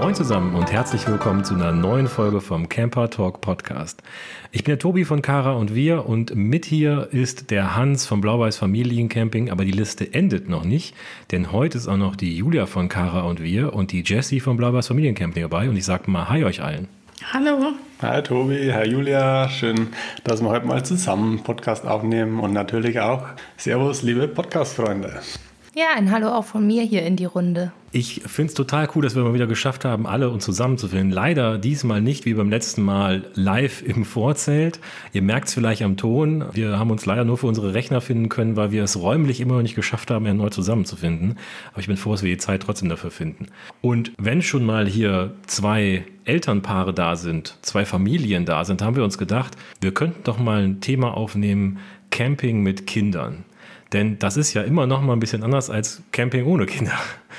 Moin zusammen und herzlich willkommen zu einer neuen Folge vom Camper Talk Podcast. Ich bin der Tobi von Kara und wir und mit hier ist der Hans vom Blau-Weiß Familiencamping, aber die Liste endet noch nicht, denn heute ist auch noch die Julia von Kara und wir und die Jessie vom Blau-Weiß Familiencamping dabei und ich sage mal Hi euch allen. Hallo. Hi Tobi, hi Julia, schön, dass wir heute mal zusammen einen Podcast aufnehmen und natürlich auch Servus, liebe Podcast-Freunde. Ja, ein Hallo auch von mir hier in die Runde. Ich finde es total cool, dass wir mal wieder geschafft haben, alle uns zusammenzufinden. Leider diesmal nicht wie beim letzten Mal live im Vorzelt. Ihr merkt es vielleicht am Ton. Wir haben uns leider nur für unsere Rechner finden können, weil wir es räumlich immer noch nicht geschafft haben, erneut zusammenzufinden. Aber ich bin froh, dass wir die Zeit trotzdem dafür finden. Und wenn schon mal hier zwei Elternpaare da sind, zwei Familien da sind, haben wir uns gedacht, wir könnten doch mal ein Thema aufnehmen, Camping mit Kindern. Denn das ist ja immer noch mal ein bisschen anders als Camping ohne Kinder.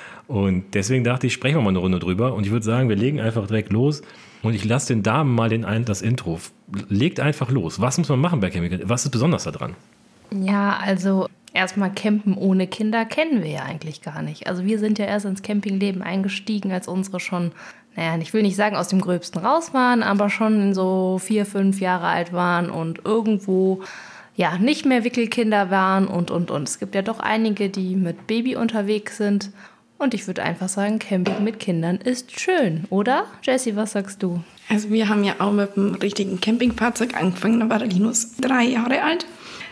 Und deswegen dachte ich, sprechen wir mal eine Runde drüber. Und ich würde sagen, wir legen einfach direkt los. Und ich lasse den Damen mal das Intro. Legt einfach los. Was muss man machen bei Camping? Was ist besonders daran? Ja, also erstmal Campen ohne Kinder kennen wir ja eigentlich gar nicht. Also wir sind ja erst ins Campingleben eingestiegen, als unsere schon, ich will nicht sagen aus dem Gröbsten raus waren, aber schon so 4, 5 Jahre alt waren und irgendwo nicht mehr Wickelkinder waren und. Es gibt ja doch einige, die mit Baby unterwegs sind. Und ich würde einfach sagen, Camping mit Kindern ist schön, oder? Jessie, was sagst du? Also wir haben ja auch mit einem richtigen Campingfahrzeug angefangen, da war der Linus 3 Jahre alt.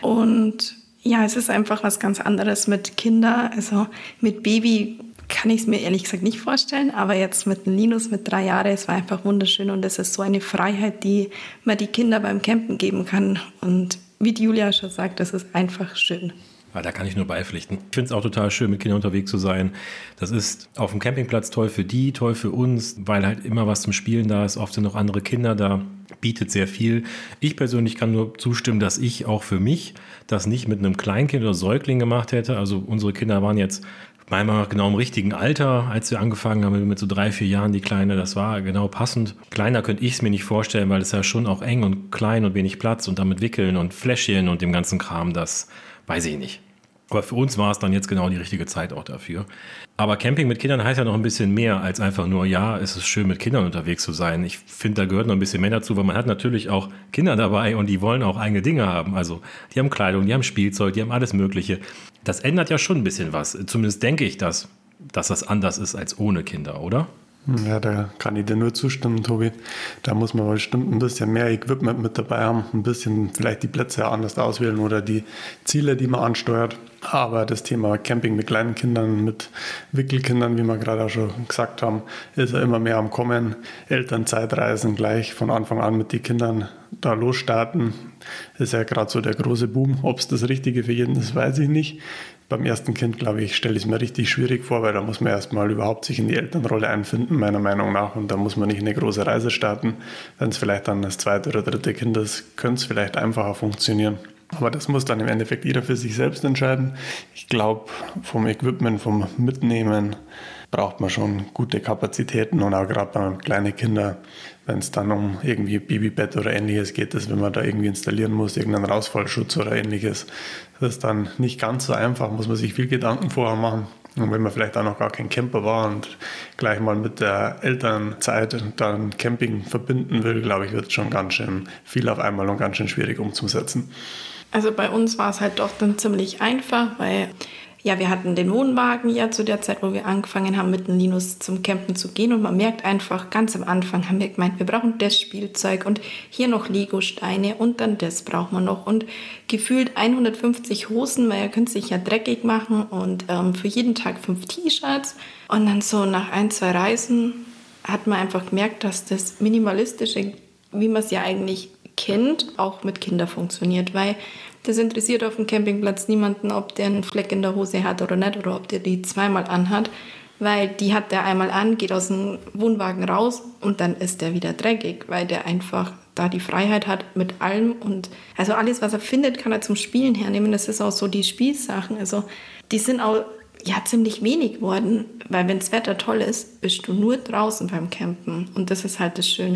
Und ja, es ist einfach was ganz anderes mit Kindern. Also mit Baby kann ich es mir ehrlich gesagt nicht vorstellen, aber jetzt mit dem Linus mit 3 Jahren, es war einfach wunderschön und es ist so eine Freiheit, die man die Kinder beim Campen geben kann. Und wie die Julia schon sagt, das ist einfach schön. Ja, da kann ich nur beipflichten. Ich finde es auch total schön, mit Kindern unterwegs zu sein. Das ist auf dem Campingplatz toll für die, toll für uns, weil halt immer was zum Spielen da ist. Oft sind noch andere Kinder da, bietet sehr viel. Ich persönlich kann nur zustimmen, dass ich auch für mich das nicht mit einem Kleinkind oder Säugling gemacht hätte. Also unsere Kinder waren jetzt manchmal genau im richtigen Alter, als wir angefangen haben mit so 3, 4 Jahren, die Kleine, das war genau passend. Kleiner könnte ich es mir nicht vorstellen, weil es ja schon auch eng und klein und wenig Platz und damit Wickeln und Fläschchen und dem ganzen Kram, das weiß ich nicht. Aber für uns war es dann jetzt genau die richtige Zeit auch dafür. Aber Camping mit Kindern heißt ja noch ein bisschen mehr als einfach nur, es ist schön mit Kindern unterwegs zu sein. Ich finde, da gehört noch ein bisschen mehr dazu, weil man hat natürlich auch Kinder dabei und die wollen auch eigene Dinge haben. Also die haben Kleidung, die haben Spielzeug, die haben alles Mögliche. Das ändert ja schon ein bisschen was. Zumindest denke ich, dass das anders ist als ohne Kinder, oder? Ja, da kann ich dir nur zustimmen, Tobi. Da muss man bestimmt ein bisschen mehr Equipment mit dabei haben, ein bisschen vielleicht die Plätze anders auswählen oder die Ziele, die man ansteuert. Aber das Thema Camping mit kleinen Kindern, mit Wickelkindern, wie wir gerade auch schon gesagt haben, ist ja immer mehr am Kommen. Elternzeitreisen gleich von Anfang an mit den Kindern da losstarten. Ist ja gerade so der große Boom. Ob es das Richtige für jeden ist, weiß ich nicht. Beim ersten Kind, glaube ich, stelle ich es mir richtig schwierig vor, weil da muss man erstmal überhaupt sich in die Elternrolle einfinden, meiner Meinung nach. Und da muss man nicht eine große Reise starten. Wenn es vielleicht dann das 2. oder 3. Kind ist, könnte es vielleicht einfacher funktionieren. Aber das muss dann im Endeffekt jeder für sich selbst entscheiden. Ich glaube, vom Equipment, vom Mitnehmen braucht man schon gute Kapazitäten und auch gerade bei kleinen Kindern, wenn es dann um irgendwie Babybett oder ähnliches geht, wenn man da irgendwie installieren muss, irgendeinen Rausfallschutz oder ähnliches. Das ist dann nicht ganz so einfach, muss man sich viel Gedanken vorher machen. Und wenn man vielleicht auch noch gar kein Camper war und gleich mal mit der Elternzeit dann Camping verbinden will, glaube ich, wird es schon ganz schön viel auf einmal und ganz schön schwierig umzusetzen. Also bei uns war es halt doch dann ziemlich einfach, weil wir hatten den Wohnwagen ja zu der Zeit, wo wir angefangen haben, mit dem Linus zum Campen zu gehen. Und man merkt einfach, ganz am Anfang haben wir gemeint, wir brauchen das Spielzeug und hier noch Lego-Steine und dann das braucht man noch. Und gefühlt 150 Hosen, weil er könnte sich ja dreckig machen und für jeden Tag 5 T-Shirts. Und dann so nach 1, 2 Reisen hat man einfach gemerkt, dass das Minimalistische, wie man es ja eigentlich kennt, auch mit Kindern funktioniert, weil das interessiert auf dem Campingplatz niemanden, ob der einen Fleck in der Hose hat oder nicht oder ob der die zweimal anhat, weil die hat der einmal an, geht aus dem Wohnwagen raus und dann ist der wieder dreckig, weil der einfach da die Freiheit hat mit allem und also alles, was er findet, kann er zum Spielen hernehmen. Das ist auch so die Spielsachen, also die sind auch ziemlich wenig geworden, weil wenn das Wetter toll ist, bist du nur draußen beim Campen und das ist halt das Schöne.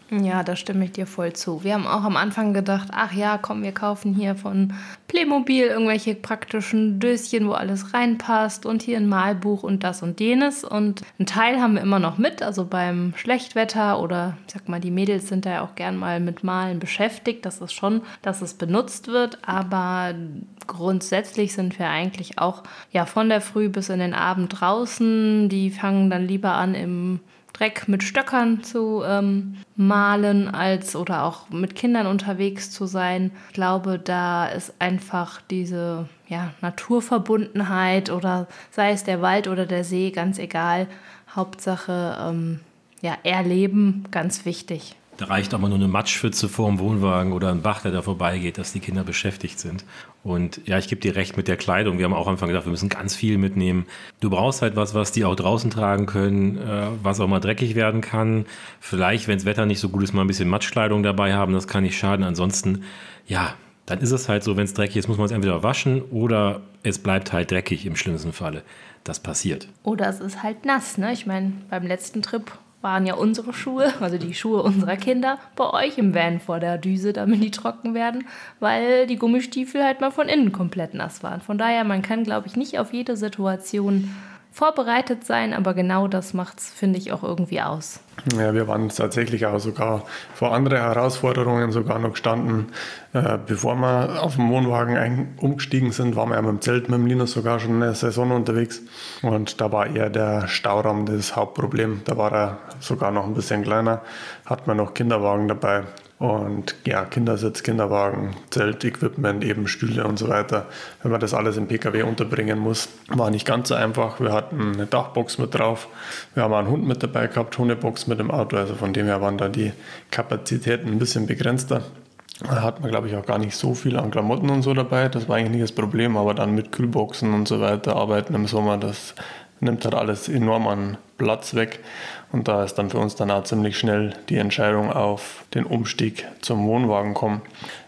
Ja, da stimme ich dir voll zu. Wir haben auch am Anfang gedacht, ach ja, komm, wir kaufen hier von Playmobil irgendwelche praktischen Döschen, wo alles reinpasst und hier ein Malbuch und das und jenes. Und einen Teil haben wir immer noch mit, also beim Schlechtwetter oder ich sag mal, die Mädels sind da ja auch gern mal mit Malen beschäftigt. Das ist schon, dass es benutzt wird, aber grundsätzlich sind wir eigentlich auch ja von der Früh bis in den Abend draußen. Die fangen dann lieber an im Dreck mit Stöckern zu malen oder auch mit Kindern unterwegs zu sein. Ich glaube, da ist einfach diese Naturverbundenheit oder sei es der Wald oder der See, ganz egal. Hauptsache erleben, ganz wichtig. Da reicht auch mal nur eine Matschpfütze vor dem Wohnwagen oder ein Bach, der da vorbeigeht, dass die Kinder beschäftigt sind. Und ja, ich gebe dir recht mit der Kleidung. Wir haben auch am Anfang gedacht, wir müssen ganz viel mitnehmen. Du brauchst halt was die auch draußen tragen können, was auch mal dreckig werden kann. Vielleicht, wenn das Wetter nicht so gut ist, mal ein bisschen Matschkleidung dabei haben. Das kann nicht schaden. Ansonsten, ja, dann ist es halt so, wenn es dreckig ist, muss man es entweder waschen oder es bleibt halt dreckig im schlimmsten Falle. Das passiert. Oder es ist halt nass, ne? Ich meine, beim letzten Trip waren ja unsere Schuhe, also die Schuhe unserer Kinder, bei euch im Van vor der Düse, damit die trocken werden, weil die Gummistiefel halt mal von innen komplett nass waren. Von daher, man kann, glaube ich, nicht auf jede Situation vorbereitet sein, aber genau das macht es, finde ich, auch irgendwie aus. Ja, wir waren tatsächlich auch sogar vor andere Herausforderungen sogar noch gestanden. Bevor wir auf den Wohnwagen umgestiegen sind, waren wir ja mit dem Zelt mit dem Linus sogar schon eine Saison unterwegs. Und da war eher der Stauraum das Hauptproblem. Da war er sogar noch ein bisschen kleiner, hat man noch Kinderwagen dabei. Und ja, Kindersitz, Kinderwagen, Zeltequipment, eben Stühle und so weiter. Wenn man das alles im PKW unterbringen muss, war nicht ganz so einfach. Wir hatten eine Dachbox mit drauf. Wir haben einen Hund mit dabei gehabt, Hundebox mit dem Auto. Also von dem her waren da die Kapazitäten ein bisschen begrenzter. Da hat man, glaube ich, auch gar nicht so viel an Klamotten und so dabei. Das war eigentlich nicht das Problem. Aber dann mit Kühlboxen und so weiter arbeiten im Sommer, das nimmt halt alles enorm an Platz weg. Und da ist dann für uns dann auch ziemlich schnell die Entscheidung auf den Umstieg zum Wohnwagen kommen.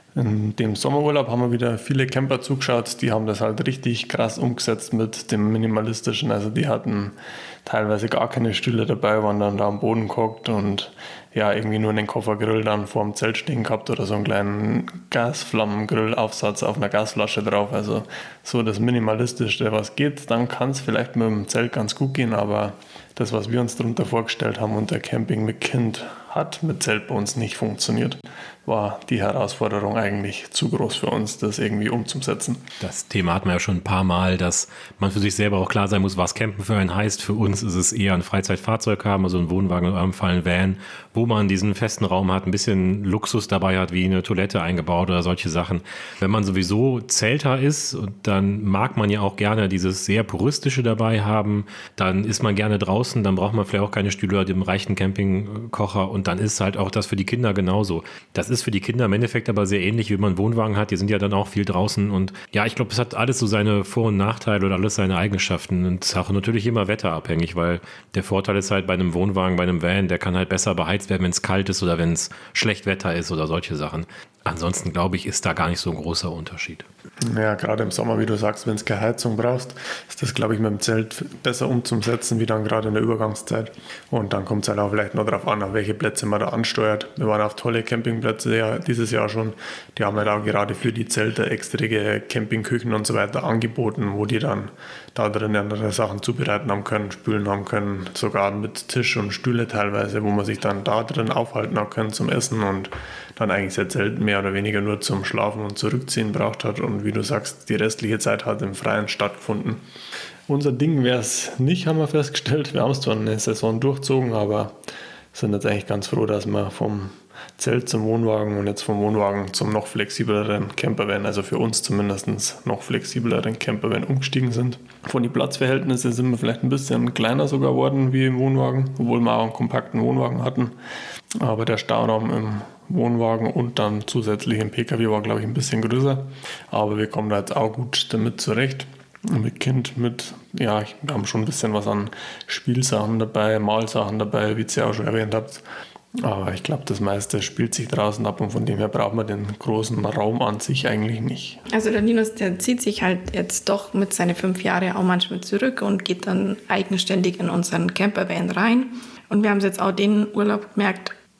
In dem Sommerurlaub haben wir wieder viele Camper zugeschaut, die haben das halt richtig krass umgesetzt mit dem Minimalistischen. Also die hatten teilweise gar keine Stühle dabei, waren dann da am Boden gehockt und ja, irgendwie nur den Koffergrill dann vor dem Zelt stehen gehabt oder so einen kleinen Gasflammengrillaufsatz auf einer Gasflasche drauf. Also so das Minimalistischste, was geht. Dann kann es vielleicht mit dem Zelt ganz gut gehen, aber das, was wir uns darunter vorgestellt haben unter Camping mit Kind, hat mit Zelt bei uns nicht funktioniert. War die Herausforderung eigentlich zu groß für uns, das irgendwie umzusetzen. Das Thema hatten wir ja schon ein paar Mal, dass man für sich selber auch klar sein muss, was Campen für einen heißt. Für uns ist es eher ein Freizeitfahrzeug haben, also ein Wohnwagen, in eurem Fall ein Van, wo man diesen festen Raum hat, ein bisschen Luxus dabei hat, wie eine Toilette eingebaut oder solche Sachen. Wenn man sowieso Zelter ist, dann mag man ja auch gerne dieses sehr puristische dabei haben, dann ist man gerne draußen, dann braucht man vielleicht auch keine Stühle oder den reichen Campingkocher und dann ist halt auch das für die Kinder genauso. Das ist für die Kinder im Endeffekt aber sehr ähnlich, wie man einen Wohnwagen hat. Die sind ja dann auch viel draußen und ja, ich glaube, es hat alles so seine Vor- und Nachteile oder alles seine Eigenschaften und es ist auch natürlich immer wetterabhängig, weil der Vorteil ist halt bei einem Wohnwagen, bei einem Van, der kann halt besser beheizt werden, wenn es kalt ist oder wenn es schlecht Wetter ist oder solche Sachen. Ansonsten, glaube ich, ist da gar nicht so ein großer Unterschied. Ja, gerade im Sommer, wie du sagst, wenn es keine Heizung brauchst, ist das, glaube ich, mit dem Zelt besser umzusetzen, wie dann gerade in der Übergangszeit. Und dann kommt es halt auch vielleicht noch darauf an, auf welche Plätze man da ansteuert. Wir waren auf tolle Campingplätze dieses Jahr schon. Die haben halt auch gerade für die Zelte extra Campingküchen und so weiter angeboten, wo die dann da drin andere Sachen zubereiten haben können, spülen haben können, sogar mit Tisch und Stühle teilweise, wo man sich dann da drin aufhalten haben können zum Essen und dann eigentlich sehr selten mehr oder weniger nur zum Schlafen und Zurückziehen braucht hat und wie du sagst, die restliche Zeit hat im Freien stattgefunden. Unser Ding wäre es nicht, haben wir festgestellt. Wir haben es zwar eine Saison durchzogen, aber sind jetzt eigentlich ganz froh, dass wir vom Zelt zum Wohnwagen und jetzt vom Wohnwagen zum noch flexibleren Campervan, also für uns zumindest noch flexibleren Campervan umgestiegen sind. Von den Platzverhältnissen sind wir vielleicht ein bisschen kleiner sogar geworden wie im Wohnwagen, obwohl wir auch einen kompakten Wohnwagen hatten. Aber der Stauraum im Wohnwagen und dann zusätzlich im PKW war, glaube ich, ein bisschen größer. Aber wir kommen da jetzt auch gut damit zurecht. Mit Kind, wir haben schon ein bisschen was an Spielsachen dabei, Malsachen dabei, wie ihr auch schon erwähnt habt. Aber ich glaube, das meiste spielt sich draußen ab und von dem her braucht man den großen Raum an sich eigentlich nicht. Also der Linus, der zieht sich halt jetzt doch mit seinen 5 Jahren auch manchmal zurück und geht dann eigenständig in unseren Campervan rein. Und wir haben es jetzt auch den Urlaub gemerkt,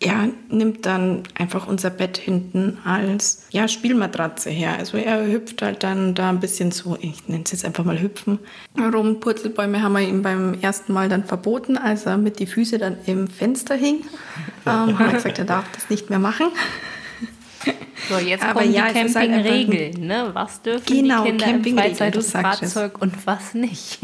er nimmt dann einfach unser Bett hinten als Spielmatratze her. Also er hüpft halt dann da ein bisschen so, ich nenne es jetzt einfach mal hüpfen, rum. Purzelbäume haben wir ihm beim ersten Mal dann verboten, als er mit die Füße dann im Fenster hing. Hat er gesagt, er darf das nicht mehr machen. So, jetzt kommen die Campingregeln, ne? Was dürfen die Kinder im Freizeitfahrzeug und was nicht?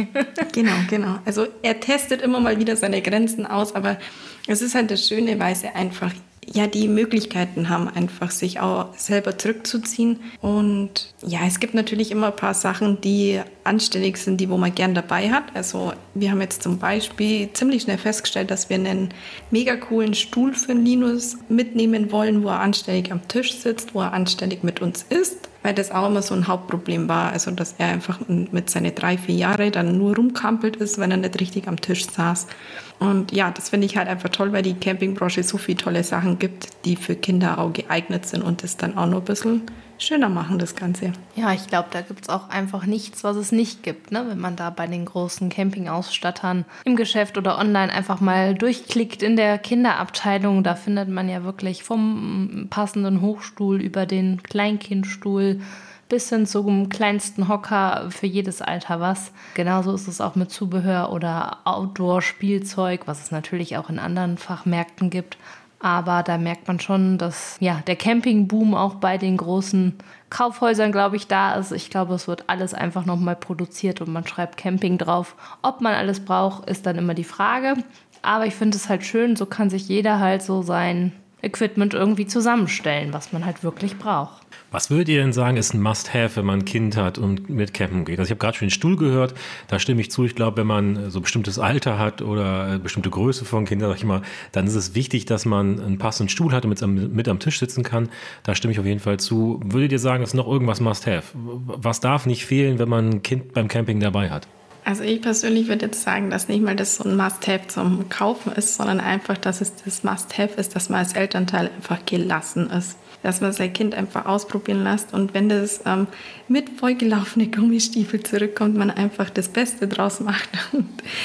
Genau. Also er testet immer mal wieder seine Grenzen aus, aber es ist halt das Schöne, weil sie einfach die Möglichkeiten haben, einfach sich auch selber zurückzuziehen. Und es gibt natürlich immer ein paar Sachen, die anständig sind, die wo man gern dabei hat. Also wir haben jetzt zum Beispiel ziemlich schnell festgestellt, dass wir einen mega coolen Stuhl für Linus mitnehmen wollen, wo er anständig am Tisch sitzt, wo er anständig mit uns isst. Weil das auch immer so ein Hauptproblem war, also dass er einfach mit seinen 3-4 Jahren dann nur rumkampelt ist, wenn er nicht richtig am Tisch saß. Und das finde ich halt einfach toll, weil die Campingbranche so viele tolle Sachen gibt, die für Kinder auch geeignet sind und das dann auch noch ein bisschen schöner machen, das Ganze. Ja, ich glaube, da gibt es auch einfach nichts, was es nicht gibt, ne? Wenn man da bei den großen Campingausstattern im Geschäft oder online einfach mal durchklickt in der Kinderabteilung, da findet man ja wirklich vom passenden Hochstuhl über den Kleinkindstuhl bis hin zum kleinsten Hocker für jedes Alter was. Genauso ist es auch mit Zubehör oder Outdoor-Spielzeug, was es natürlich auch in anderen Fachmärkten gibt. Aber da merkt man schon, dass der Campingboom auch bei den großen Kaufhäusern, glaube ich, da ist. Ich glaube, es wird alles einfach nochmal produziert und man schreibt Camping drauf. Ob man alles braucht, ist dann immer die Frage. Aber ich finde es halt schön, so kann sich jeder halt so sein Equipment irgendwie zusammenstellen, was man halt wirklich braucht. Was würdet ihr denn sagen, ist ein Must-Have, wenn man ein Kind hat und mit Campen geht? Also ich habe gerade schon den Stuhl gehört, da stimme ich zu. Ich glaube, wenn man so ein bestimmtes Alter hat oder eine bestimmte Größe von Kindern, sag ich mal, dann ist es wichtig, dass man einen passenden Stuhl hat und mit am Tisch sitzen kann. Da stimme ich auf jeden Fall zu. Würdet ihr sagen, ist noch irgendwas Must-Have? Was darf nicht fehlen, wenn man ein Kind beim Camping dabei hat? Also ich persönlich würde jetzt sagen, dass nicht mal das so ein Must-Have zum Kaufen ist, sondern einfach, dass es das Must-Have ist, dass man als Elternteil einfach gelassen ist. Dass man sein Kind einfach ausprobieren lässt und wenn das mit vollgelaufene Gummistiefel zurückkommt, man einfach das Beste draus macht und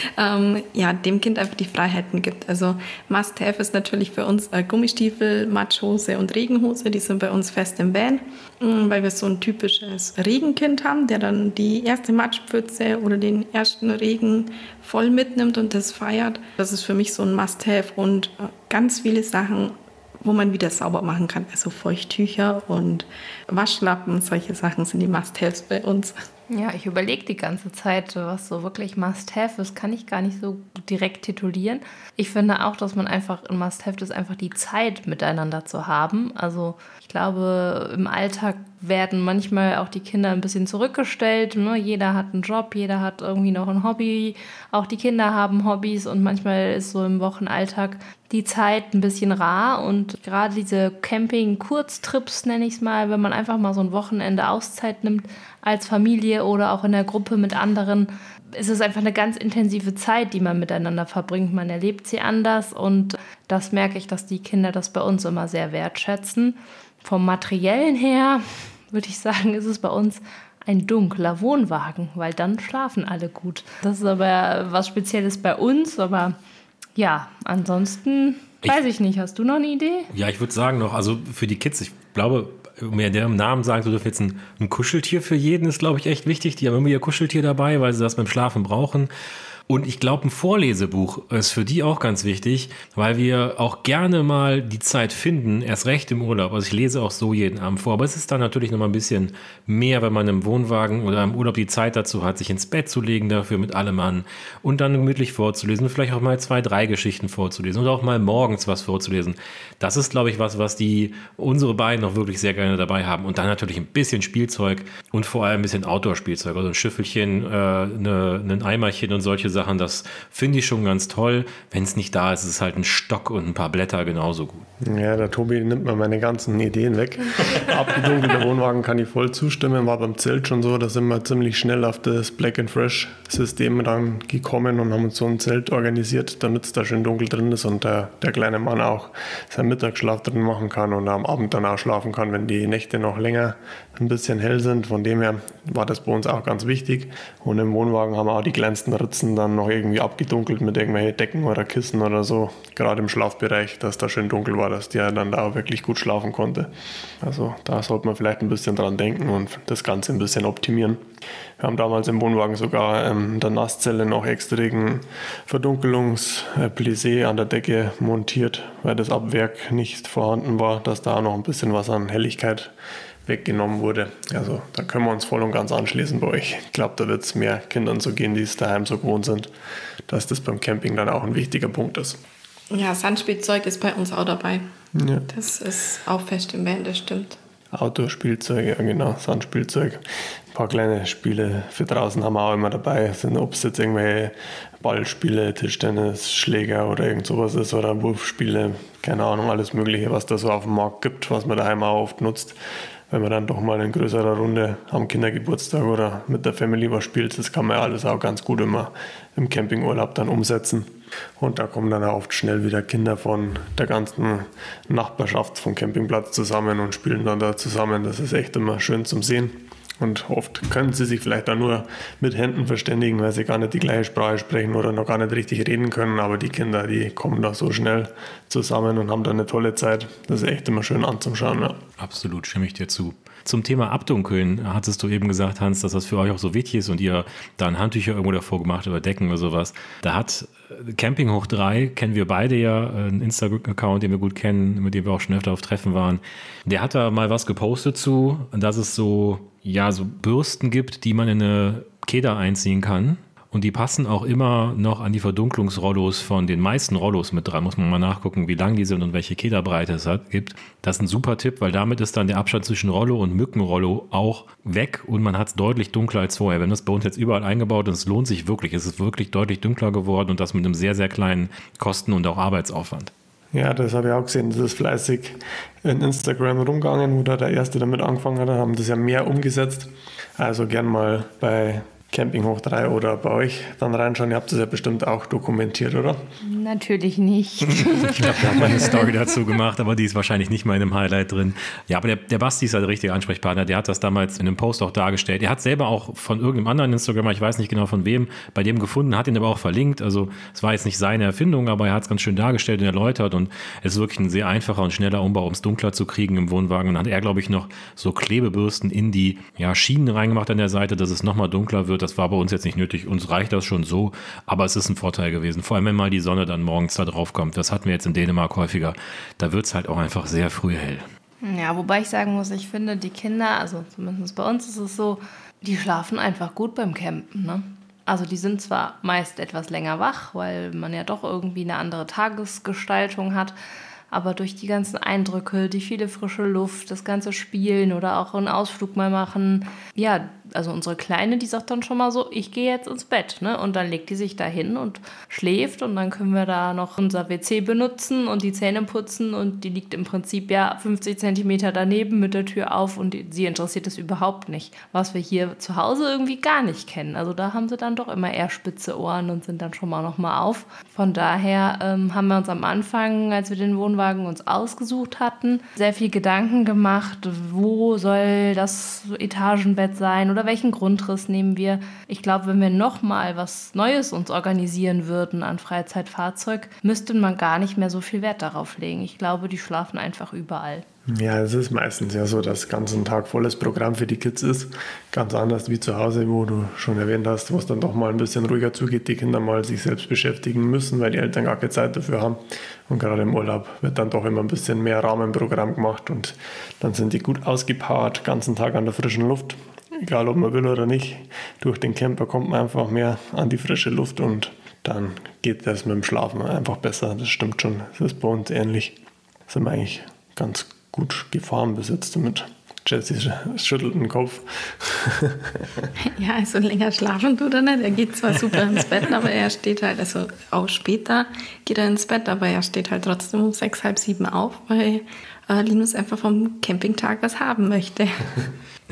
dem Kind einfach die Freiheiten gibt. Also Must-Have ist natürlich für uns Gummistiefel, Matschhose und Regenhose, die sind bei uns fest im Van, weil wir so ein typisches Regenkind haben, der dann die erste Matschpfütze oder den ersten Regen voll mitnimmt und das feiert. Das ist für mich so ein Must-Have und ganz viele Sachen, wo man wieder sauber machen kann. Also Feuchttücher und Waschlappen, solche Sachen sind die Must-Haves bei uns. Ja, ich überlege die ganze Zeit, was so wirklich Must-Have ist, kann ich gar nicht so direkt titulieren. Ich finde auch, dass man einfach ein Must-Have ist, einfach die Zeit miteinander zu haben. Also ich glaube, im Alltag werden manchmal auch die Kinder ein bisschen zurückgestellt. Ne? Jeder hat einen Job, jeder hat irgendwie noch ein Hobby. Auch die Kinder haben Hobbys und manchmal ist so im Wochenalltag die Zeit ein bisschen rar. Und gerade diese Camping-Kurztrips, nenne ich es mal, wenn man einfach mal so ein Wochenende Auszeit nimmt als Familie oder auch in der Gruppe mit anderen, ist es einfach eine ganz intensive Zeit, die man miteinander verbringt. Man erlebt sie anders und das merke ich, dass die Kinder das bei uns immer sehr wertschätzen. Vom Materiellen her würde ich sagen, ist es bei uns ein dunkler Wohnwagen, weil dann schlafen alle gut. Das ist aber was Spezielles bei uns, aber ja, ansonsten weiß ich nicht. Hast du noch eine Idee? Ja, ich würde sagen noch, also für die Kids, ich glaube, um ja deren Namen sagen zu dürfen, jetzt ein Kuscheltier für jeden ist, glaube ich, echt wichtig. Die haben immer ihr Kuscheltier dabei, weil sie das beim Schlafen brauchen. Und ich glaube, ein Vorlesebuch ist für die auch ganz wichtig, weil wir auch gerne mal die Zeit finden, erst recht im Urlaub. Also ich lese auch so jeden Abend vor, aber es ist dann natürlich noch mal ein bisschen mehr, wenn man im Wohnwagen oder im Urlaub die Zeit dazu hat, sich ins Bett zu legen dafür mit allem an und dann gemütlich vorzulesen und vielleicht auch mal 2, 3 Geschichten vorzulesen oder auch mal morgens was vorzulesen. Das ist, glaube ich, was unsere beiden noch wirklich sehr gerne dabei haben. Und dann natürlich ein bisschen Spielzeug und vor allem ein bisschen Outdoor-Spielzeug, also ein Schüffelchen, ein Eimerchen und solche Sachen, das finde ich schon ganz toll. Wenn es nicht da ist, ist es halt ein Stock und ein paar Blätter genauso gut. Ja, der Tobi nimmt mir meine ganzen Ideen weg. Abgedunkelter Wohnwagen kann ich voll zustimmen, war beim Zelt schon so, da sind wir ziemlich schnell auf das Black and Fresh System dann gekommen und haben uns so ein Zelt organisiert, damit es da schön dunkel drin ist und der kleine Mann auch seinen Mittagsschlaf drin machen kann und am Abend dann auch schlafen kann, wenn die Nächte noch länger ein bisschen hell sind. Von dem her war das bei uns auch ganz wichtig. Und im Wohnwagen haben wir auch die kleinsten Ritzen dann noch irgendwie abgedunkelt mit irgendwelchen Decken oder Kissen oder so, gerade im Schlafbereich, dass da schön dunkel war, dass der dann da auch wirklich gut schlafen konnte. Also da sollte man vielleicht ein bisschen dran denken und das Ganze ein bisschen optimieren. Wir haben damals im Wohnwagen sogar in der Nasszelle noch extrigen Verdunkelungsplissé an der Decke montiert, weil das ab Werk nicht vorhanden war, dass da auch noch ein bisschen was an Helligkeit weggenommen wurde. Also da können wir uns voll und ganz anschließen bei euch. Ich glaube, da wird es mehr Kindern so gehen, die es daheim so gewohnt sind, dass das beim Camping dann auch ein wichtiger Punkt ist. Ja, Sandspielzeug ist bei uns auch dabei. Ja. Das ist auch fest im Band, das stimmt. Outdoor-Spielzeug, ja genau, Sandspielzeug. Ein paar kleine Spiele für draußen haben wir auch immer dabei. Ob es jetzt irgendwelche Ballspiele, Tischtennis, Schläger oder irgend sowas ist oder Wurfspiele, keine Ahnung, alles Mögliche, was da so auf dem Markt gibt, was man daheim auch oft nutzt. Wenn man dann doch mal in größerer Runde am Kindergeburtstag oder mit der Family was spielt, das kann man ja alles auch ganz gut immer im Campingurlaub dann umsetzen. Und da kommen dann auch oft schnell wieder Kinder von der ganzen Nachbarschaft vom Campingplatz zusammen und spielen dann da zusammen. Das ist echt immer schön zum Sehen. Und oft können sie sich vielleicht auch nur mit Händen verständigen, weil sie gar nicht die gleiche Sprache sprechen oder noch gar nicht richtig reden können. Aber die Kinder, die kommen da so schnell zusammen und haben da eine tolle Zeit. Das ist echt immer schön anzuschauen. Ja. Absolut, stimme ich dir zu. Zum Thema Abdunkeln hattest du eben gesagt, Hans, dass das für euch auch so wichtig ist und ihr da ein Handtücher irgendwo davor gemacht oder Decken oder sowas. Da hat Camping hoch 3, kennen wir beide ja, einen Instagram-Account, den wir gut kennen, mit dem wir auch schon öfter auf Treffen waren. Der hat da mal was gepostet zu, dass es so Bürsten gibt, die man in eine Keder einziehen kann. Und die passen auch immer noch an die Verdunklungsrollos von den meisten Rollos mit dran. Muss man mal nachgucken, wie lang die sind und welche Kederbreite es gibt. Das ist ein super Tipp, weil damit ist dann der Abstand zwischen Rollo und Mückenrollo auch weg und man hat es deutlich dunkler als vorher. Wir haben das bei uns jetzt überall eingebaut und es lohnt sich wirklich. Es ist wirklich deutlich dunkler geworden und das mit einem sehr, sehr kleinen Kosten- und auch Arbeitsaufwand. Ja, das habe ich auch gesehen. Das ist fleißig in Instagram rumgegangen, wo da der Erste damit angefangen hat. Haben das ja mehr umgesetzt. Also gern mal bei Camping hoch 3 oder bei euch dann reinschauen. Ihr habt das ja bestimmt auch dokumentiert, oder? Natürlich nicht. Ich glaube, wir haben mal eine Story dazu gemacht, aber die ist wahrscheinlich nicht mal in einem Highlight drin. Ja, aber der Basti ist ja der richtige Ansprechpartner. Der hat das damals in einem Post auch dargestellt. Er hat selber auch von irgendeinem anderen Instagramer, ich weiß nicht genau von wem, bei dem gefunden, hat ihn aber auch verlinkt. Also es war jetzt nicht seine Erfindung, aber er hat es ganz schön dargestellt und erläutert. Und es ist wirklich ein sehr einfacher und schneller Umbau, um es dunkler zu kriegen im Wohnwagen. Und dann hat er, glaube ich, noch so Klebebürsten in die Schienen reingemacht an der Seite, dass es nochmal dunkler wird. Das war bei uns jetzt nicht nötig. Uns reicht das schon so, aber es ist ein Vorteil gewesen. Vor allem, wenn mal die Sonne dann morgens da drauf kommt. Das hatten wir jetzt in Dänemark häufiger. Da wird es halt auch einfach sehr früh hell. Ja, wobei ich sagen muss, ich finde, die Kinder, also zumindest bei uns ist es so, die schlafen einfach gut beim Campen, ne? Also die sind zwar meist etwas länger wach, weil man ja doch irgendwie eine andere Tagesgestaltung hat, aber durch die ganzen Eindrücke, die viele frische Luft, das ganze Spielen oder auch einen Ausflug mal machen, ja, also unsere Kleine, die sagt dann schon mal so, ich gehe jetzt ins Bett, ne? Und dann legt die sich da hin und schläft und dann können wir da noch unser WC benutzen und die Zähne putzen und die liegt im Prinzip 50 Zentimeter daneben mit der Tür auf und sie interessiert es überhaupt nicht, was wir hier zu Hause irgendwie gar nicht kennen. Also da haben sie dann doch immer eher spitze Ohren und sind dann schon mal noch mal auf. Von daher haben wir uns am Anfang, als wir den Wohnwagen uns ausgesucht hatten, sehr viel Gedanken gemacht, wo soll das Etagenbett sein oder welchen Grundriss nehmen wir. Ich glaube, wenn wir nochmal was Neues uns organisieren würden an Freizeitfahrzeug, müsste man gar nicht mehr so viel Wert darauf legen. Ich glaube, die schlafen einfach überall. Ja, es ist meistens ja so, dass den ganzen Tag volles Programm für die Kids ist. Ganz anders wie zu Hause, wo du schon erwähnt hast, wo es dann doch mal ein bisschen ruhiger zugeht, die Kinder mal sich selbst beschäftigen müssen, weil die Eltern gar keine Zeit dafür haben. Und gerade im Urlaub wird dann doch immer ein bisschen mehr Rahmenprogramm gemacht und dann sind die gut ausgepowert, den ganzen Tag an der frischen Luft. Egal, ob man will oder nicht, durch den Camper kommt man einfach mehr an die frische Luft und dann geht das mit dem Schlafen einfach besser. Das stimmt schon, das ist bei uns ähnlich. Sind wir eigentlich ganz gut gefahren bis jetzt damit. Jessie schüttelt den Kopf. Ja, also länger schlafen tut er nicht. Er geht zwar super ins Bett, aber er steht halt, also auch später geht er ins Bett, aber er steht halt trotzdem um 6, halb 7 auf, weil Linus einfach vom Campingtag was haben möchte.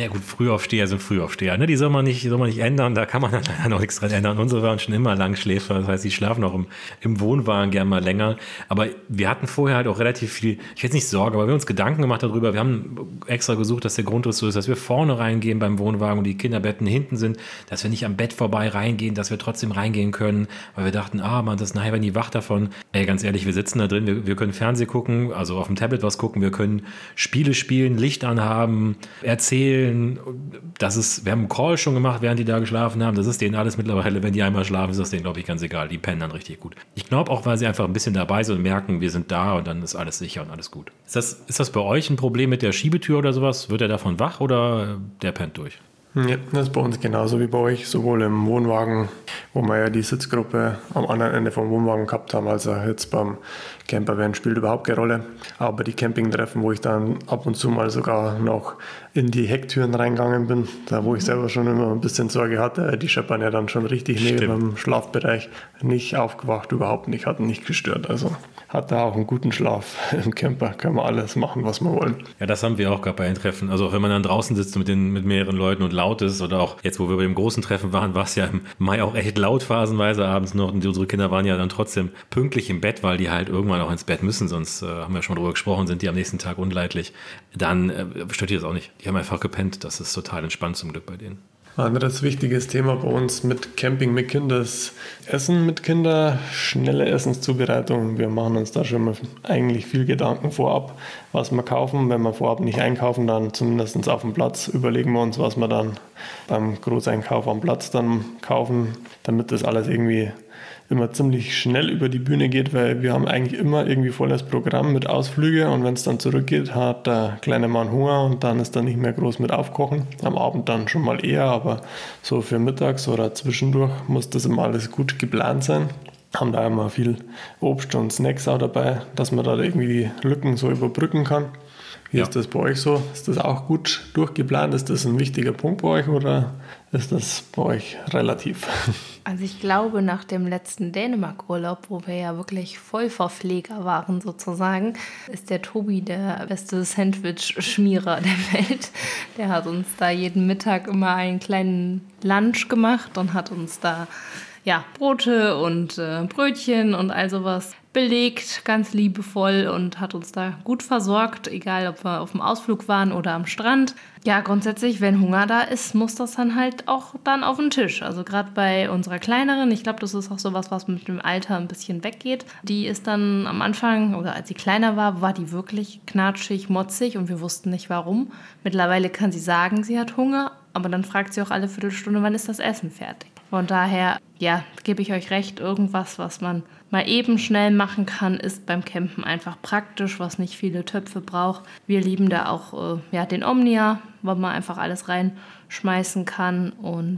Ja gut, Frühaufsteher sind Frühaufsteher. Ne? Die soll man nicht ändern, da kann man dann leider noch nichts dran ändern. Unsere waren schon immer Langschläfer, das heißt, die schlafen auch im Wohnwagen gern mal länger. Aber wir hatten vorher halt auch relativ viel, ich will jetzt nicht Sorge, aber wir haben uns Gedanken gemacht darüber. Wir haben extra gesucht, dass der Grundriss so ist, dass wir vorne reingehen beim Wohnwagen und die Kinderbetten hinten sind, dass wir nicht am Bett vorbei reingehen, dass wir trotzdem reingehen können, weil wir dachten, man, das nachher werden die wach davon. Ey, ganz ehrlich, wir sitzen da drin, wir können Fernsehen gucken, also auf dem Tablet was gucken, wir können Spiele spielen, Licht anhaben, erzählen. Wir haben einen Call schon gemacht, während die da geschlafen haben. Das ist denen alles mittlerweile, wenn die einmal schlafen, ist das denen, glaube ich, ganz egal. Die pennen dann richtig gut. Ich glaube auch, weil sie einfach ein bisschen dabei sind und merken, wir sind da und dann ist alles sicher und alles gut. Ist das bei euch ein Problem mit der Schiebetür oder sowas? Wird er davon wach oder der pennt durch? Ja, das ist bei uns genauso wie bei euch, sowohl im Wohnwagen, wo wir ja die Sitzgruppe am anderen Ende vom Wohnwagen gehabt haben, als auch jetzt beim Campervan spielt überhaupt keine Rolle. Aber die Campingtreffen, wo ich dann ab und zu mal sogar noch in die Hecktüren reingegangen bin, da wo ich selber schon immer ein bisschen Sorge hatte, die scheppern ja dann schon richtig neben dem Schlafbereich, nicht aufgewacht, überhaupt nicht, hatten nicht gestört. Also hatte auch einen guten Schlaf im Camper, kann man alles machen, was wir wollen. Ja, das haben wir auch gerade bei den Treffen. Also auch wenn man dann draußen sitzt mit mehreren Leuten und laut ist oder auch jetzt, wo wir bei dem großen Treffen waren, war es ja im Mai auch echt laut phasenweise abends noch und unsere Kinder waren ja dann trotzdem pünktlich im Bett, weil die halt irgendwann auch ins Bett müssen, sonst haben wir schon drüber gesprochen, sind die am nächsten Tag unleidlich. Dann stört die das auch nicht. Die haben einfach gepennt. Das ist total entspannt zum Glück bei denen. Ein anderes wichtiges Thema bei uns mit Camping mit Kindern ist Essen mit Kindern, schnelle Essenszubereitung. Wir machen uns da schon mal eigentlich viel Gedanken vorab, was wir kaufen. Wenn wir vorab nicht einkaufen, dann zumindest auf dem Platz überlegen wir uns, was wir dann beim Großeinkauf am Platz dann kaufen, damit das alles irgendwie immer ziemlich schnell über die Bühne geht, weil wir haben eigentlich immer irgendwie volles Programm mit Ausflüge und wenn es dann zurückgeht, hat der kleine Mann Hunger und dann ist er nicht mehr groß mit aufkochen. Am Abend dann schon mal eher, aber so für mittags oder zwischendurch muss das immer alles gut geplant sein. Haben da immer viel Obst und Snacks auch dabei, dass man da irgendwie die Lücken so überbrücken kann. Wie ist das bei euch so? Ist das auch gut durchgeplant? Ist das ein wichtiger Punkt bei euch oder ist das bei euch relativ? Also ich glaube, nach dem letzten Dänemark-Urlaub, wo wir ja wirklich Vollverpfleger waren sozusagen, ist der Tobi der beste Sandwich-Schmierer der Welt. Der hat uns da jeden Mittag immer einen kleinen Lunch gemacht und hat uns da Brote und Brötchen und all sowas belegt, ganz liebevoll und hat uns da gut versorgt, egal ob wir auf dem Ausflug waren oder am Strand. Ja, grundsätzlich, wenn Hunger da ist, muss das dann halt auch dann auf den Tisch. Also gerade bei unserer Kleineren, ich glaube, das ist auch sowas, was mit dem Alter ein bisschen weggeht. Die ist dann am Anfang, oder als sie kleiner war die wirklich knatschig, motzig und wir wussten nicht warum. Mittlerweile kann sie sagen, sie hat Hunger, aber dann fragt sie auch alle Viertelstunde, wann ist das Essen fertig? Von daher, gebe ich euch recht, irgendwas, was man mal eben schnell machen kann, ist beim Campen einfach praktisch, was nicht viele Töpfe braucht. Wir lieben da auch den Omnia, wo man einfach alles reinschmeißen kann und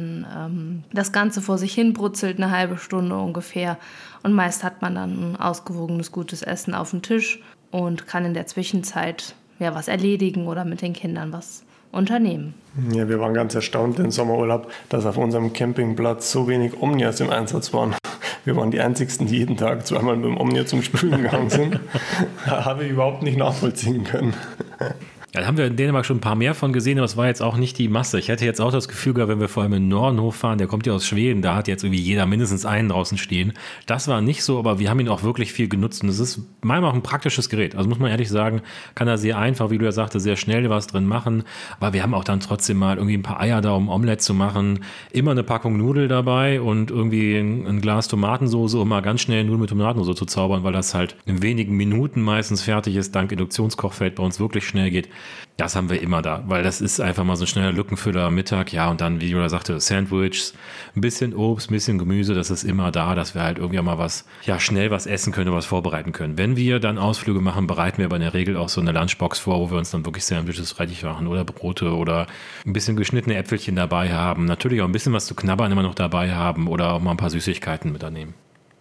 dann das Ganze vor sich hin brutzelt, eine halbe Stunde ungefähr. Und meist hat man dann ein ausgewogenes, gutes Essen auf dem Tisch und kann in der Zwischenzeit was erledigen oder mit den Kindern was unternehmen. Ja, wir waren ganz erstaunt im Sommerurlaub, dass auf unserem Campingplatz so wenig Omnias im Einsatz waren. Wir waren die Einzigen, die jeden Tag zweimal mit dem Omnia zum Spülen gegangen sind. Habe ich überhaupt nicht nachvollziehen können. Ja, da haben wir in Dänemark schon ein paar mehr von gesehen, aber es war jetzt auch nicht die Masse. Ich hätte jetzt auch das Gefühl gehabt, wenn wir vor allem in Norden hochfahren, der kommt ja aus Schweden, da hat jetzt irgendwie jeder mindestens einen draußen stehen. Das war nicht so, aber wir haben ihn auch wirklich viel genutzt und es ist manchmal auch ein praktisches Gerät. Also muss man ehrlich sagen, kann da sehr einfach, wie du ja sagte, sehr schnell was drin machen, aber wir haben auch dann trotzdem mal irgendwie ein paar Eier da, um Omelette zu machen, immer eine Packung Nudel dabei und irgendwie ein Glas Tomatensauce, um mal ganz schnell Nudeln mit Tomatensauce zu zaubern, weil das halt in wenigen Minuten meistens fertig ist, dank Induktionskochfeld bei uns wirklich schnell geht. Das haben wir immer da, weil das ist einfach mal so ein schneller Lückenfüller am Mittag. Ja, und dann, wie Julia sagte, Sandwiches, ein bisschen Obst, ein bisschen Gemüse, das ist immer da, dass wir halt irgendwie mal schnell was essen können, was vorbereiten können. Wenn wir dann Ausflüge machen, bereiten wir aber in der Regel auch so eine Lunchbox vor, wo wir uns dann wirklich Sandwiches fertig machen oder Brote oder ein bisschen geschnittene Äpfelchen dabei haben. Natürlich auch ein bisschen was zu knabbern immer noch dabei haben oder auch mal ein paar Süßigkeiten mitnehmen.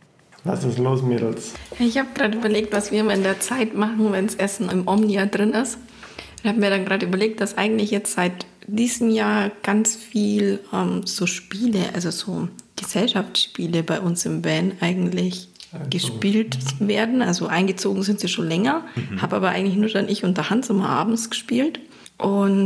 Was ist los, Mädels? Ich habe gerade überlegt, was wir in der Zeit machen, wenn das Essen im Omnia drin ist. Ich habe mir dann gerade überlegt, dass eigentlich jetzt seit diesem Jahr ganz viel so Spiele, also so Gesellschaftsspiele bei uns im Van eigentlich gespielt werden. Also eingezogen sind sie schon länger, habe aber eigentlich nur dann ich und der Hans immer abends gespielt. Und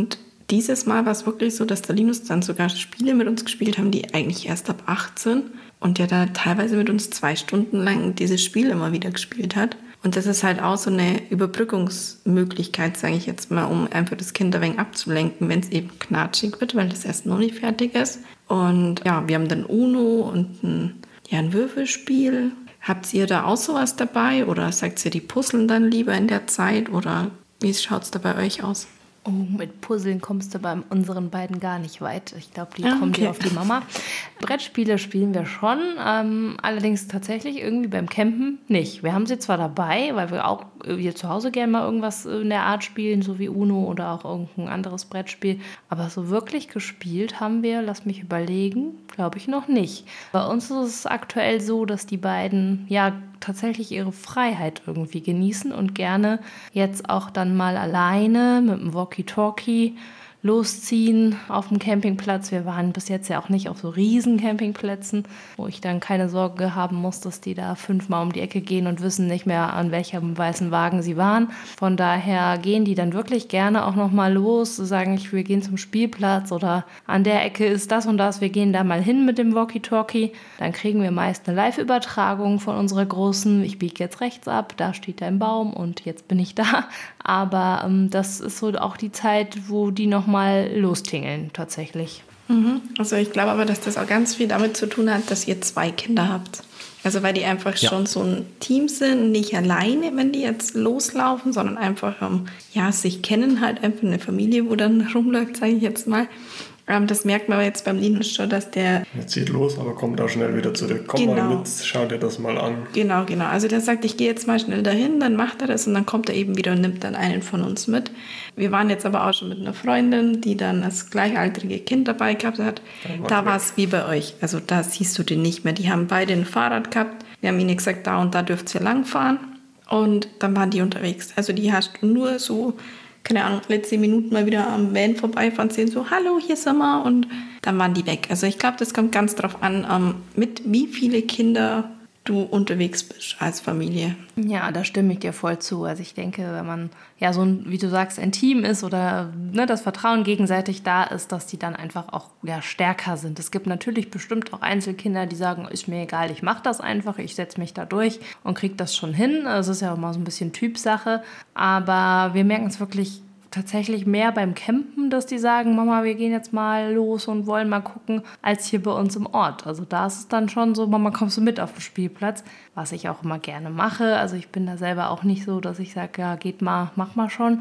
dieses Mal war es wirklich so, dass der Linus dann sogar Spiele mit uns gespielt haben, die eigentlich erst ab 18 und der da teilweise mit uns 2 Stunden lang dieses Spiel immer wieder gespielt hat. Und das ist halt auch so eine Überbrückungsmöglichkeit, sage ich jetzt mal, um einfach das Kind ein wenig abzulenken, wenn es eben knatschig wird, weil das erst noch nicht fertig ist. Und ja, wir haben dann Uno und ein Würfelspiel. Habt ihr da auch sowas dabei oder sagt ihr, die puzzeln dann lieber in der Zeit oder wie schaut es da bei euch aus? Oh, mit Puzzeln kommst du bei unseren beiden gar nicht weit. Ich glaube, die kommen hier auf die Mama. Brettspiele spielen wir schon, allerdings tatsächlich irgendwie beim Campen nicht. Wir haben sie zwar dabei, weil wir auch hier zu Hause gerne mal irgendwas in der Art spielen, so wie Uno oder auch irgendein anderes Brettspiel. Aber so wirklich gespielt haben wir, lass mich überlegen, glaube ich noch nicht. Bei uns ist es aktuell so, dass die beiden tatsächlich ihre Freiheit irgendwie genießen und gerne jetzt auch dann mal alleine mit dem Walkie-Talkie losziehen auf dem Campingplatz. Wir waren bis jetzt ja auch nicht auf so riesen Campingplätzen, wo ich dann keine Sorge haben muss, dass die da 5-mal um die Ecke gehen und wissen nicht mehr, an welchem weißen Wagen sie waren. Von daher gehen die dann wirklich gerne auch nochmal los, sagen, wir gehen zum Spielplatz oder an der Ecke ist das und das, wir gehen da mal hin mit dem Walkie-Talkie. Dann kriegen wir meist eine Live-Übertragung von unserer Großen. Ich biege jetzt rechts ab, da steht ein Baum und jetzt bin ich da. Aber das ist so auch die Zeit, wo die noch mal lostingeln tatsächlich. Also ich glaube aber, dass das auch ganz viel damit zu tun hat, dass ihr 2 Kinder habt. Also weil die einfach schon so ein Team sind, nicht alleine, wenn die jetzt loslaufen, sondern einfach sich kennen, halt einfach eine Familie, wo dann rumläuft, sage ich jetzt mal. Das merkt man aber jetzt beim Linus schon, dass der... Er zieht los, aber kommt auch schnell wieder zurück. Komm mal mit, schau dir das mal an. Genau. Also der sagt, ich gehe jetzt mal schnell dahin, dann macht er das und dann kommt er eben wieder und nimmt dann einen von uns mit. Wir waren jetzt aber auch schon mit einer Freundin, die dann das gleichaltrige Kind dabei gehabt hat. Da war es wie bei euch. Also da siehst du den nicht mehr. Die haben beide ein Fahrrad gehabt. Wir haben ihnen gesagt, da und da dürft ihr langfahren. Und dann waren die unterwegs. Also die hast du nur so... keine Ahnung, alle 10 Minuten mal wieder am Van vorbeifahren, sehen so, hallo, hier sind wir, und dann waren die weg. Also ich glaube, das kommt ganz drauf an, mit wie viele Kinder du unterwegs bist als Familie. Ja, da stimme ich dir voll zu. Also ich denke, wenn man so ein, wie du sagst, ein Team ist oder das Vertrauen gegenseitig da ist, dass die dann einfach auch stärker sind. Es gibt natürlich bestimmt auch Einzelkinder, die sagen, ist mir egal, ich mache das einfach, ich setze mich da durch und kriege das schon hin. Es ist ja auch mal so ein bisschen Typsache, aber wir merken es wirklich tatsächlich mehr beim Campen, dass die sagen, Mama, wir gehen jetzt mal los und wollen mal gucken, als hier bei uns im Ort. Also da ist es dann schon so, Mama, kommst du mit auf den Spielplatz? Was ich auch immer gerne mache. Also ich bin da selber auch nicht so, dass ich sage, ja, geht mal, mach mal schon.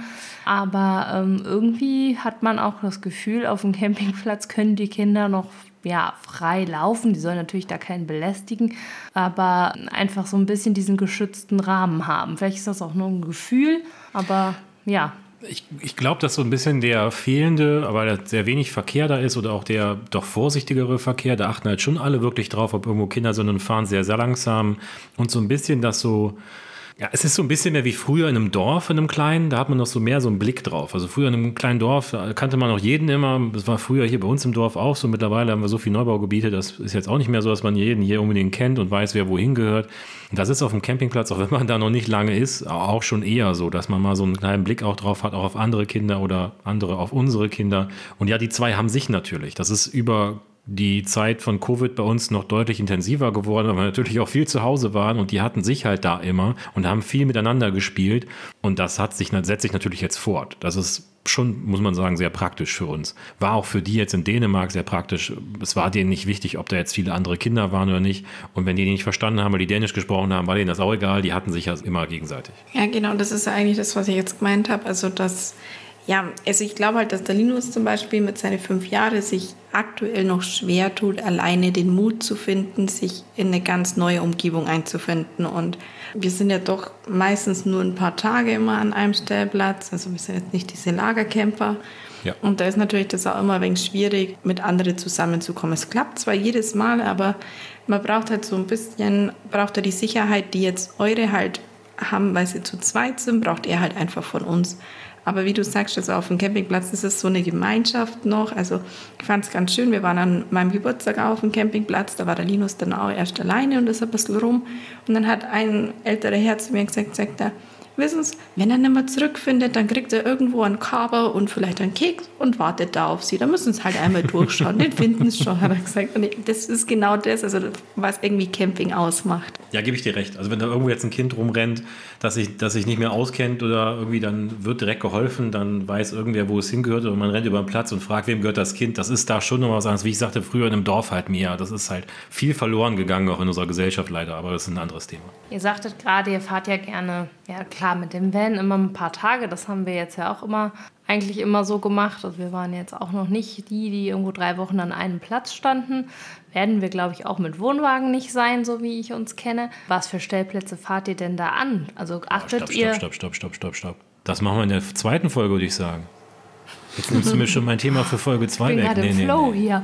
Aber irgendwie hat man auch das Gefühl, auf dem Campingplatz können die Kinder noch frei laufen. Die sollen natürlich da keinen belästigen, aber einfach so ein bisschen diesen geschützten Rahmen haben. Vielleicht ist das auch nur ein Gefühl, aber ja. Ich glaube, dass so ein bisschen der fehlende, aber sehr wenig Verkehr da ist oder auch der doch vorsichtigere Verkehr, da achten halt schon alle wirklich drauf, ob irgendwo Kinder sind und fahren sehr, sehr langsam. Und so ein bisschen das so, es ist so ein bisschen mehr wie früher in einem Dorf, in einem kleinen, da hat man noch so mehr so einen Blick drauf. Also früher in einem kleinen Dorf, da kannte man auch jeden immer, das war früher hier bei uns im Dorf auch so, mittlerweile haben wir so viele Neubaugebiete, das ist jetzt auch nicht mehr so, dass man jeden hier unbedingt kennt und weiß, wer wohin gehört. Und das ist auf dem Campingplatz, auch wenn man da noch nicht lange ist, auch schon eher so, dass man mal so einen kleinen Blick auch drauf hat, auch auf andere Kinder oder andere auf unsere Kinder. Und ja, die 2 haben sich natürlich, das ist über die Zeit von Covid bei uns noch deutlich intensiver geworden, weil wir natürlich auch viel zu Hause waren und die hatten sich halt da immer und haben viel miteinander gespielt und das setzt sich natürlich jetzt fort. Das ist schon, muss man sagen, sehr praktisch für uns. War auch für die jetzt in Dänemark sehr praktisch. Es war denen nicht wichtig, ob da jetzt viele andere Kinder waren oder nicht. Und wenn die nicht verstanden haben, weil die Dänisch gesprochen haben, war denen das auch egal. Die hatten sich ja immer gegenseitig. Ja, genau, das ist ja eigentlich das, was ich jetzt gemeint habe. Also ich glaube halt, dass der Linus zum Beispiel mit seinen 5 Jahren sich aktuell noch schwer tut, alleine den Mut zu finden, sich in eine ganz neue Umgebung einzufinden. Und wir sind ja doch meistens nur ein paar Tage immer an einem Stellplatz. Also wir sind jetzt nicht diese Lagercamper. Ja. Und da ist natürlich das auch immer ein wenig schwierig, mit anderen zusammenzukommen. Es klappt zwar jedes Mal, aber man braucht halt so ein bisschen, braucht er die Sicherheit, die jetzt eure halt haben, weil sie zu zweit sind, braucht er halt einfach von uns. Aber wie du sagst, also auf dem Campingplatz ist es so eine Gemeinschaft noch. Also ich fand es ganz schön. Wir waren an meinem Geburtstag auf dem Campingplatz. Da war der Linus dann auch erst alleine und ist ein bisschen rum. Und dann hat ein älterer Herr zu mir gesagt, wissen Sie, wenn er nicht mehr zurückfindet, dann kriegt er irgendwo einen Kaber und vielleicht einen Keks und wartet da auf Sie. Da müssen Sie halt einmal durchschauen, den finden Sie schon, hat er gesagt. Und das ist genau das, also was irgendwie Camping ausmacht. Ja, gebe ich dir recht. Also wenn da irgendwo jetzt ein Kind rumrennt, das sich nicht mehr auskennt oder irgendwie, dann wird direkt geholfen, dann weiß irgendwer, wo es hingehört und man rennt über den Platz und fragt, wem gehört das Kind. Das ist da schon noch was anderes. Wie ich sagte, früher in einem Dorf halt mehr. Das ist halt viel verloren gegangen, auch in unserer Gesellschaft leider, aber das ist ein anderes Thema. Ihr sagtet gerade, ihr fahrt ja gerne, ja klar, mit dem Van immer ein paar Tage. Das haben wir jetzt ja auch eigentlich immer so gemacht. Also wir waren jetzt auch noch nicht die irgendwo 3 Wochen an einem Platz standen. Werden wir, glaube ich, auch mit Wohnwagen nicht sein, so wie ich uns kenne. Was für Stellplätze fahrt ihr denn da an? Also achtet ihr... Stopp. Das machen wir in der 2. Folge, würde ich sagen. Jetzt nimmst du mir schon mein Thema für Folge 2 weg. Ich bin gerade im Flow hier.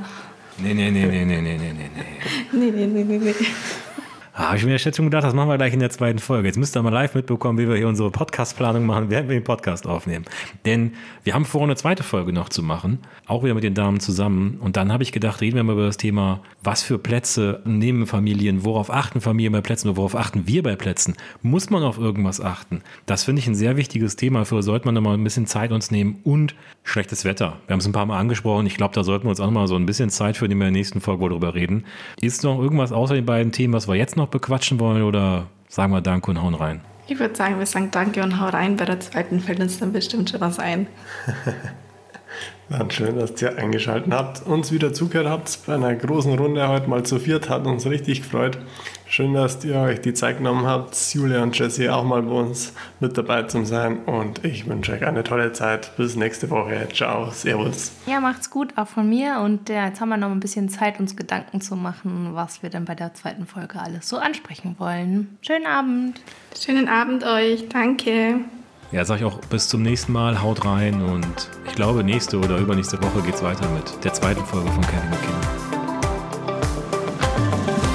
Nee. Habe ich mir jetzt schon gedacht, das machen wir gleich in der 2. Folge. Jetzt müsst ihr mal live mitbekommen, wie wir hier unsere Podcast-Planung machen, während wir den Podcast aufnehmen. Denn wir haben vor, eine 2. Folge noch zu machen, auch wieder mit den Damen zusammen. Und dann habe ich gedacht, reden wir mal über das Thema, was für Plätze nehmen Familien, worauf achten Familien bei Plätzen, worauf achten wir bei Plätzen? Muss man auf irgendwas achten? Das finde ich ein sehr wichtiges Thema, für sollte man da mal ein bisschen Zeit uns nehmen und schlechtes Wetter. Wir haben es ein paar Mal angesprochen, ich glaube, da sollten wir uns auch mal so ein bisschen Zeit für, den wir in der nächsten Folge darüber reden. Ist noch irgendwas außer den beiden Themen, was wir jetzt noch bequatschen wollen oder sagen wir Danke und hauen rein? Ich würde sagen, wir sagen Danke und hauen rein. Bei der 2. fällt uns dann bestimmt schon was ein. Dann schön, dass ihr eingeschaltet habt, uns wieder zugehört habt bei einer großen Runde heute mal zu 4, hat uns richtig gefreut. Schön, dass ihr euch die Zeit genommen habt, Julia und Jessie auch mal bei uns mit dabei zu sein und ich wünsche euch eine tolle Zeit. Bis nächste Woche. Ciao, servus. Ja, macht's gut, auch von mir und jetzt haben wir noch ein bisschen Zeit, uns Gedanken zu machen, was wir dann bei der 2. Folge alles so ansprechen wollen. Schönen Abend. Schönen Abend euch. Danke. Ja, sag ich auch bis zum nächsten Mal, haut rein und ich glaube, nächste oder übernächste Woche geht's weiter mit der 2. Folge von Camping mit Kindern.